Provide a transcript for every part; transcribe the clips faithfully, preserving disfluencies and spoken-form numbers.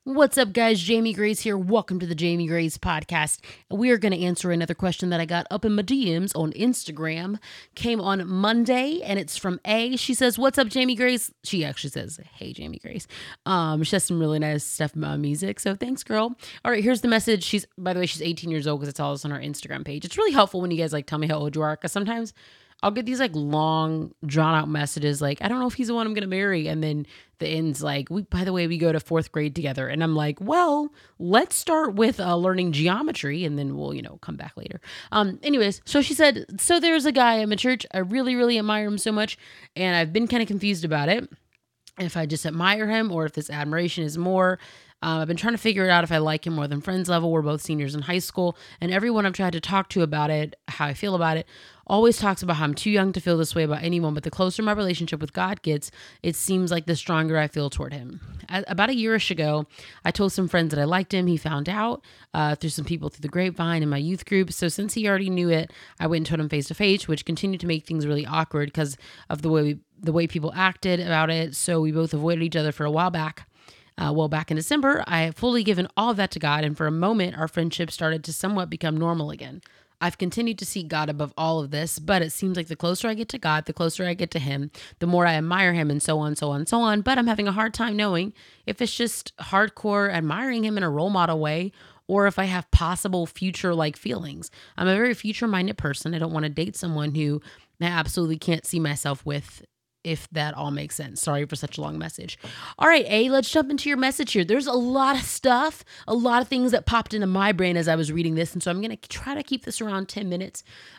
What's up, guys? Jamie Grace here. Welcome to the Jamie Grace podcast. We are going to answer another question that I got up in my D Ms on Instagram. Came on Monday, and it's from A. She says, "What's up, Jamie Grace?" She actually says, "Hey, Jamie Grace." Um, she has some really nice stuff about music, so thanks, girl. All right, here's the message. She's, by the way, she's eighteen years old because it's all on her Instagram page. It's really helpful when you guys like tell me how old you are, because sometimes I'll get these like long, drawn out messages like, I don't know if he's the one I'm going to marry. And then the end's like, we, by the way, we go to fourth grade together. And I'm like, well, let's start with uh, learning geometry and then we'll, you know, come back later. Um, anyways, so she said, so there's a guy in my church. I really, really admire him so much. And I've been kind of confused about it. If I just admire him or if this admiration is more. Um, I've been trying to figure it out if I like him more than friends level. We're both seniors in high school, and everyone I've tried to talk to about it, how I feel about it, always talks about how I'm too young to feel this way about anyone. But the closer my relationship with God gets, it seems like the stronger I feel toward him. About a yearish ago, I told some friends that I liked him. He found out uh, through some people through the grapevine in my youth group. So since he already knew it, I went and told him face to face, which continued to make things really awkward because of the way we, the way people acted about it. So we both avoided each other for a while back. Uh, well, back in December, I had fully given all of that to God, and for a moment, our friendship started to somewhat become normal again. I've continued to seek God above all of this, but it seems like the closer I get to God, the closer I get to him, the more I admire him, and so on, so on, so on. But I'm having a hard time knowing if it's just hardcore admiring him in a role model way, or if I have possible future-like feelings. I'm a very future-minded person. I don't want to date someone who I absolutely can't see myself with, if that all makes sense. Sorry for such a long message. All right, A, let's jump into your message here. There's a lot of stuff, a lot of things that popped into my brain as I was reading this. And so I'm going to try to keep this around ten minutes.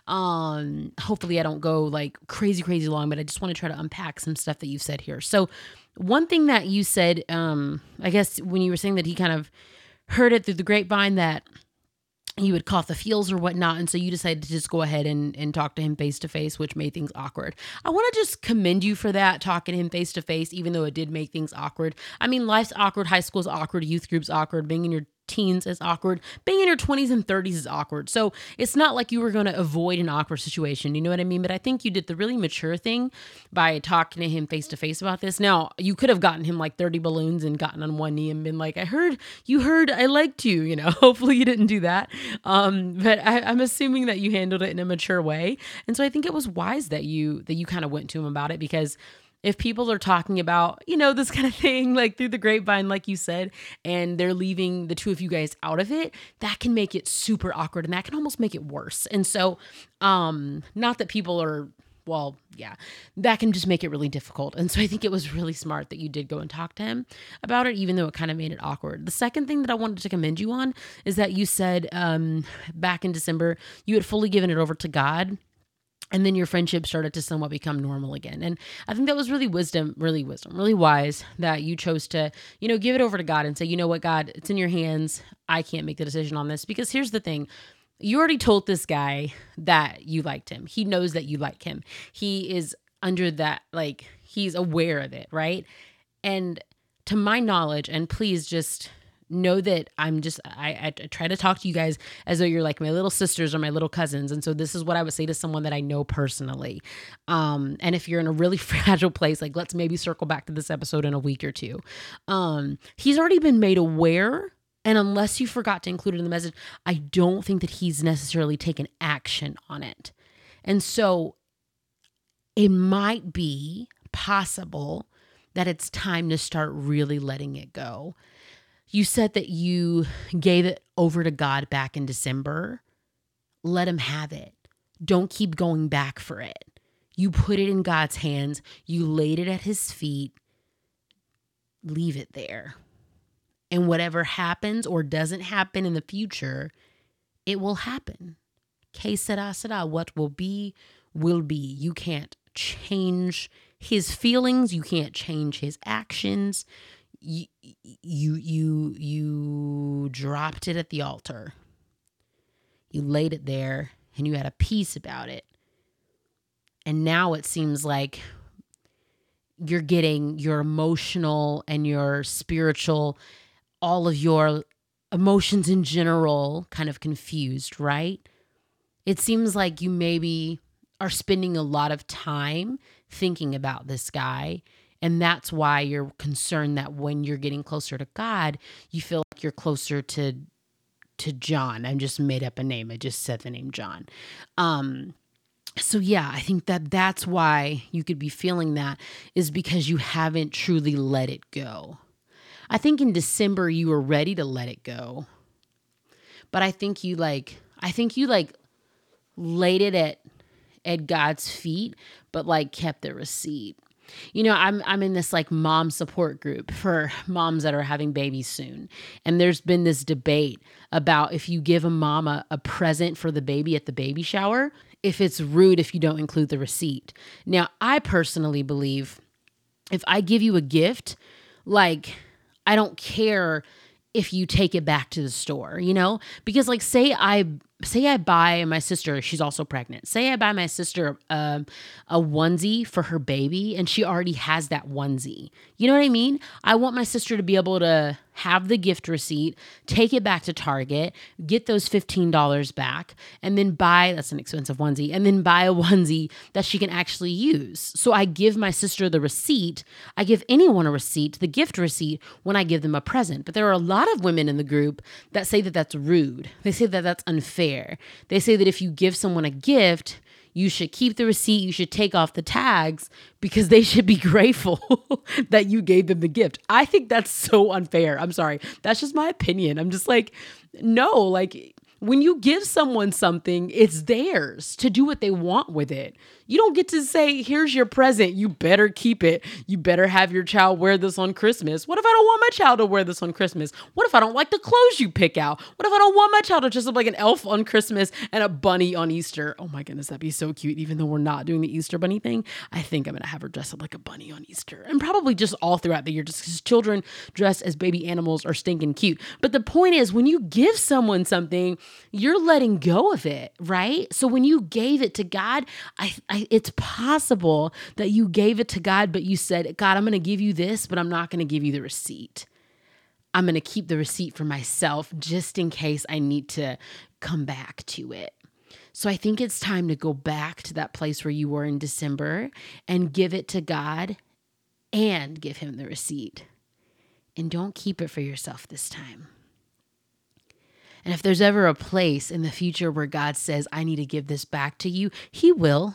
Um, hopefully I don't go like crazy, crazy long, but I just want to try to unpack some stuff that you've said here. So one thing that you said, um, I guess when you were saying that he kind of heard it through the grapevine that you would caught the feels or whatnot. And so you decided to just go ahead and, and talk to him face to face, which made things awkward. I want to just commend you for that, talking to him face to face, even though it did make things awkward. I mean, life's awkward. High school's awkward. Youth group's awkward. Being in your teens is awkward. Being in your twenties and thirties is awkward. So it's not like you were going to avoid an awkward situation. You know what I mean? But I think you did the really mature thing by talking to him face to face about this. Now, you could have gotten him like thirty balloons and gotten on one knee and been like, I heard, you heard I liked you, you know, hopefully you didn't do that. Um, but I, I'm assuming that you handled it in a mature way. And so I think it was wise that you, that you kind of went to him about it, because if people are talking about, you know, this kind of thing, like through the grapevine, like you said, and they're leaving the two of you guys out of it, that can make it super awkward and that can almost make it worse. And so, um, not that people are, well, yeah, that can just make it really difficult. And so I think it was really smart that you did go and talk to him about it, even though it kind of made it awkward. The second thing that I wanted to commend you on is that you said, um, back in December, you had fully given it over to God. And then your friendship started to somewhat become normal again. And I think that was really wisdom, really wisdom, really wise that you chose to, you know, give it over to God and say, you know what, God, it's in your hands. I can't make the decision on this. Because here's the thing. You already told this guy that you liked him. He knows that you like him. He is under that, like, he's aware of it, right? And to my knowledge, and please just know that I'm just, I, I try to talk to you guys as though you're like my little sisters or my little cousins. And so this is what I would say to someone that I know personally. Um, and if you're in a really fragile place, like let's maybe circle back to this episode in a week or two. Um, he's already been made aware. And unless you forgot to include it in the message, I don't think that he's necessarily taken action on it. And so it might be possible that it's time to start really letting it go. You said that you gave it over to God back in December. Let him have it. Don't keep going back for it. You put it in God's hands. You laid it at his feet. Leave it there. And whatever happens or doesn't happen in the future, it will happen. Que sera, sera. What will be, will be. You can't change his feelings. You can't change his actions. You, you, you, you dropped it at the altar. You laid it there and you had a peace about it. And now it seems like you're getting your emotional and your spiritual, all of your emotions in general kind of confused, right? It seems like you maybe are spending a lot of time thinking about this guy And that's why you're concerned that when you're getting closer to God, you feel like you're closer to to John. I just made up a name. I just said the name John. Um, so yeah, I think that that's why you could be feeling that, is because you haven't truly let it go. I think in December you were ready to let it go. But I think you like, I think you like laid it at, at God's feet, but like kept the receipt. You know, I'm I'm in this like mom support group for moms that are having babies soon. And there's been this debate about if you give a mom a, a present for the baby at the baby shower, if it's rude if you don't include the receipt. Now, I personally believe if I give you a gift, like, I don't care if you take it back to the store, you know? Because like say I say I buy my sister, she's also pregnant. Say I buy my sister um, a onesie for her baby and she already has that onesie. You know what I mean? I want my sister to be able to have the gift receipt, take it back to Target, get those fifteen dollars back, and then buy, that's an expensive onesie, and then buy a onesie that she can actually use. So I give my sister the receipt. I give anyone a receipt, the gift receipt, when I give them a present. But there are a lot of women in the group that say that that's rude. They say that that's unfair. They say that if you give someone a gift, you should keep the receipt, you should take off the tags because they should be grateful that you gave them the gift. I think that's so unfair. I'm sorry. That's just my opinion. I'm just like, no, like when you give someone something, it's theirs to do what they want with it. You don't get to say, here's your present. You better keep it. You better have your child wear this on Christmas. What if I don't want my child to wear this on Christmas? What if I don't like the clothes you pick out? What if I don't want my child to dress up like an elf on Christmas and a bunny on Easter? Oh my goodness, that'd be so cute. Even though we're not doing the Easter bunny thing, I think I'm going to have her dress up like a bunny on Easter. And probably just all throughout the year, just because children dressed as baby animals are stinking cute. But the point is, when you give someone something, you're letting go of it, right? So when you gave it to God, I, I it's possible that you gave it to God, but you said, God, I'm going to give you this, but I'm not going to give you the receipt. I'm going to keep the receipt for myself just in case I need to come back to it. So I think it's time to go back to that place where you were in December and give it to God and give him the receipt. And don't keep it for yourself this time. And if there's ever a place in the future where God says, I need to give this back to you, he will.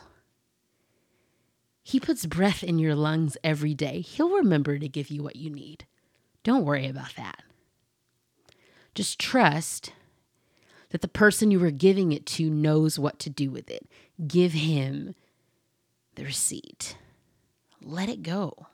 He puts breath in your lungs every day. He'll remember to give you what you need. Don't worry about that. Just trust that the person you were giving it to knows what to do with it. Give him the receipt. Let it go.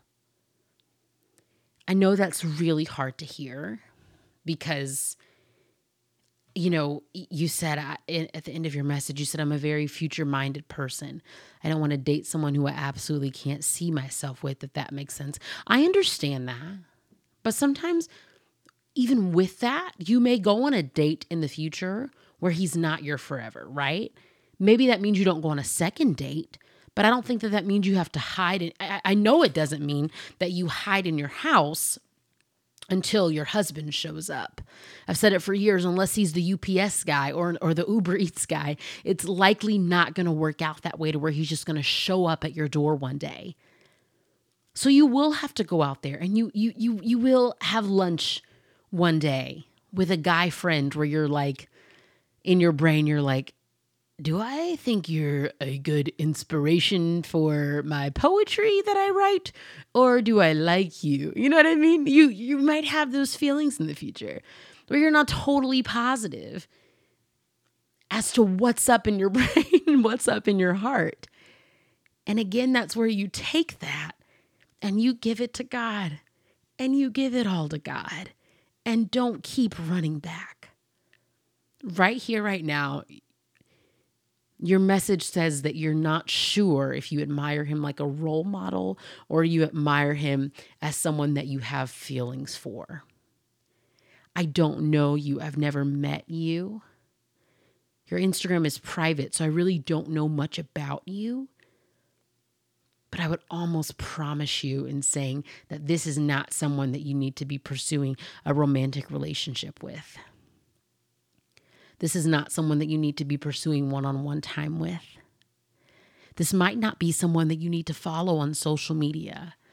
I know that's really hard to hear because, you know, you said uh, at the end of your message, you said, I'm a very future-minded person. I don't want to date someone who I absolutely can't see myself with, if that makes sense. I understand that. But sometimes, even with that, you may go on a date in the future where he's not your forever, right? Maybe that means you don't go on a second date, but I don't think that that means you have to hide. In, I, I know it doesn't mean that you hide in your house until your husband shows up. I've said it for years, unless he's the U P S guy or, or the Uber Eats guy, it's likely not going to work out that way to where he's just going to show up at your door one day. So you will have to go out there and you you you you will have lunch one day with a guy friend where you're like, in your brain, you're like, do I think you're a good inspiration for my poetry that I write? Or do I like you? You know what I mean? You you might have those feelings in the future where you're not totally positive as to what's up in your brain, what's up in your heart. And again, that's where you take that and you give it to God and you give it all to God and don't keep running back. Right here, right now, your message says that you're not sure if you admire him like a role model or you admire him as someone that you have feelings for. I don't know you. I've never met you. Your Instagram is private, so I really don't know much about you. But I would almost promise you in saying that this is not someone that you need to be pursuing a romantic relationship with. This is not someone that you need to be pursuing one-on-one time with. This might not be someone that you need to follow on social media.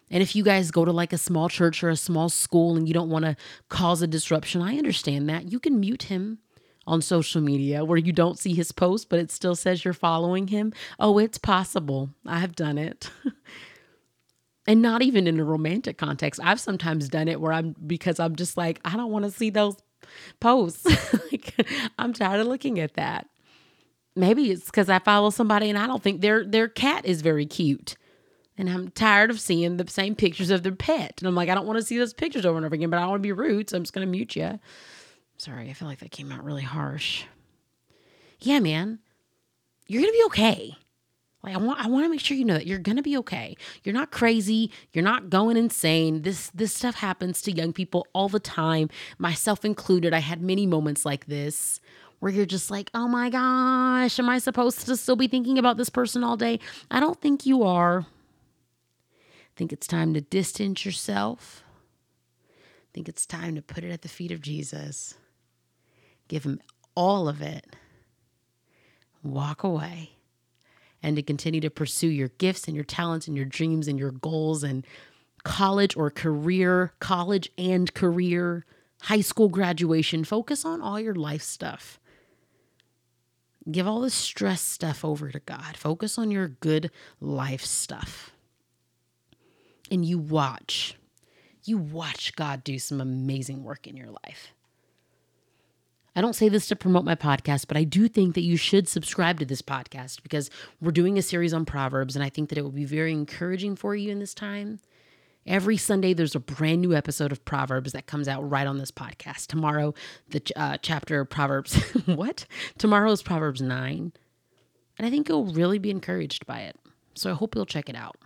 And if you guys go to like a small church or a small school and you don't want to cause a disruption, I understand that. You can mute him on social media where you don't see his post, but it still says you're following him. Oh, it's possible. I've done it. And not even in a romantic context. I've sometimes done it where I'm, because I'm just like, I don't want to see those posts. Like, I'm tired of looking at that. Maybe it's because I follow somebody and I don't think their their cat is very cute. And I'm tired of seeing the same pictures of their pet. And I'm like, I don't want to see those pictures over and over again, but I don't want to be rude, so I'm just going to mute you. Sorry, I feel like that came out really harsh. Yeah, man, you're going to be okay. Like, I want I want to make sure you know that you're going to be okay. You're not crazy. You're not going insane. This this stuff happens to young people all the time, myself included. I had many moments like this where you're just like, oh my gosh, am I supposed to still be thinking about this person all day? I don't think you are. I think it's time to distance yourself. I think it's time to put it at the feet of Jesus. Give him all of it. Walk away. And to continue to pursue your gifts and your talents and your dreams and your goals and college or career, college and career, high school graduation. Focus on all your life stuff. Give all the stress stuff over to God. Focus on your good life stuff. And you watch. You watch God do some amazing work in your life. I don't say this to promote my podcast, but I do think that you should subscribe to this podcast because we're doing a series on Proverbs, and I think that it will be very encouraging for you in this time. Every Sunday, there's a brand new episode of Proverbs that comes out right on this podcast. Tomorrow, the uh, chapter of Proverbs, what? Tomorrow is Proverbs nine, and I think you'll really be encouraged by it. So I hope you'll check it out.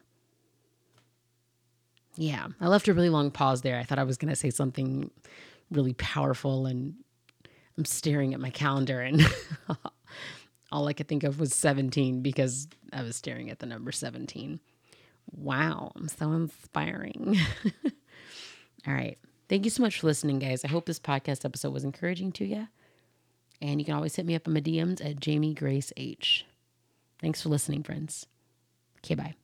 Yeah, I left a really long pause there. I thought I was going to say something really powerful, and I'm staring at my calendar and all I could think of was seventeen because I was staring at the number seventeen. Wow, I'm so inspiring. All right. Thank you so much for listening, guys. I hope this podcast episode was encouraging to you. And you can always hit me up in my D Ms at Jamie Grace H. Thanks for listening, friends. Okay, bye.